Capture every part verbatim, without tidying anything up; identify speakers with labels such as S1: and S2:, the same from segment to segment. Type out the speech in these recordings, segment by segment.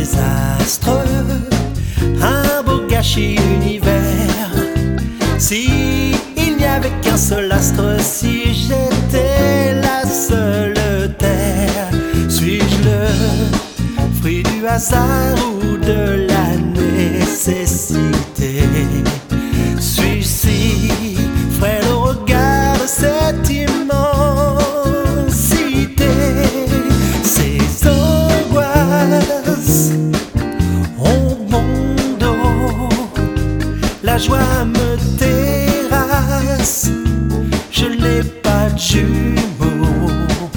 S1: astres, un beau gâchis univers. Si il n'y avait qu'un seul astre, si j'étais la seule terre, suis-je le fruit du hasard ou de la nécessité? Suis-je si frêle au regard de cette immensité? Ces angoisses ont mon dos, la joie me terrasse, je n'ai pas de jumeaux.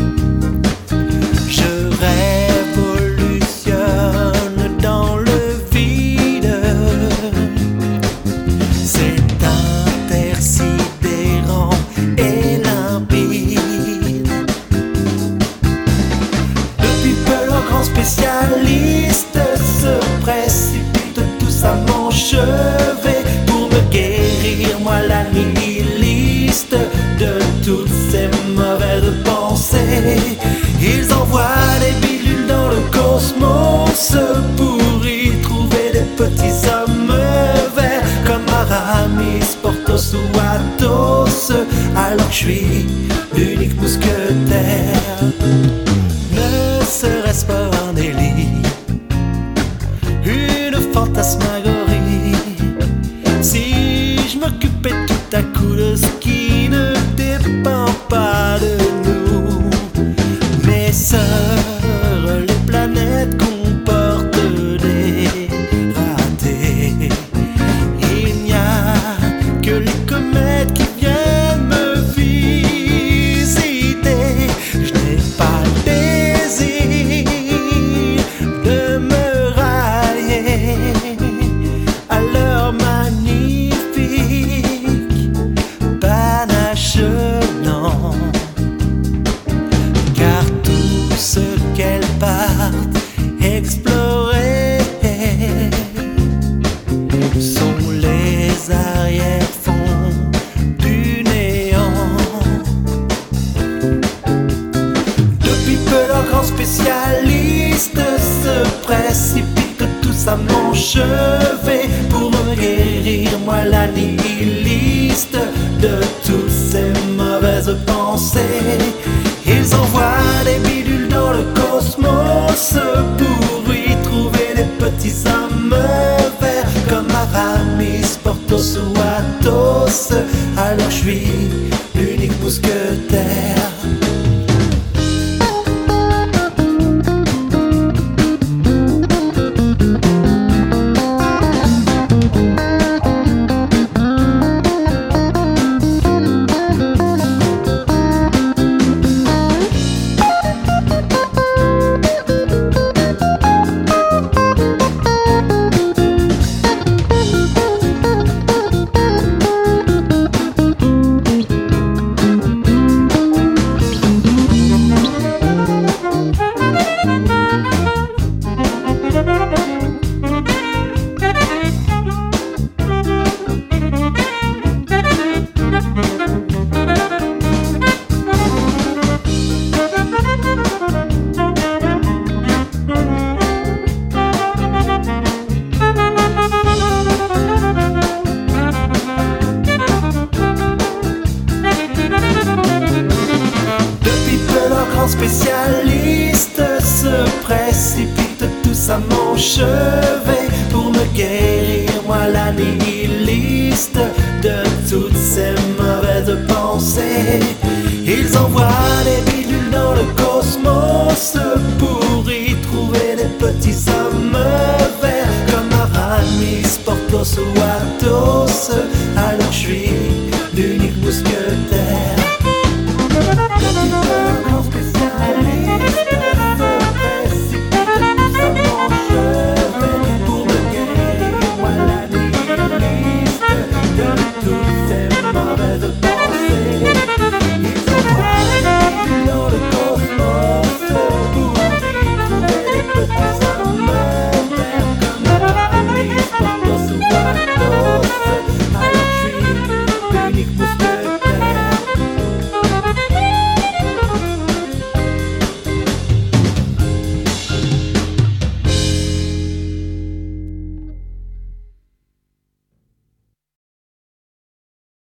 S1: Je révolutionne dans le vide, c'est intersidérant et limpide. Depuis peu, le grand spécialiste se précipite tous à mon chevet pour me guérir, moi la nihiliste, de toutes ces mauvaises pensées. Ils envoient des bidules dans le cosmos pour y trouver des petits hommes verts comme Aramis, Porthos ou Athos, alors que je suis l'unique mousquetaire. Ne serait-ce pas un délit, une fantasmagorie, si je m'occupais tout à coup de ce qui ne dépend pas de nous? Mes sœurs, les planètes comportent des ratés. Il n'y a que les comètes qui viennent me visiter. Je n'ai pas le désir de me railler à leur magnifique panache, non, car tout ce qu'elles partent explorer sont les arrière-fonds du néant. Depuis peu, leurs grands spécialistes se précipitent tous à mon chevet pour me guérir, moi la nihiliste, de toutes ces mauvaises pensées. Ils envoient des bidules dans le cosmos pour y trouver des petits hommes verts comme Aramis, Porthos ou Athos, alors je suis l'unique mousquetaire. Spécialistes se précipitent tous à mon chevet pour me guérir, moi la nihiliste, de toutes ces mauvaises pensées. Ils envoient des bidules dans le cosmos pour y trouver des petits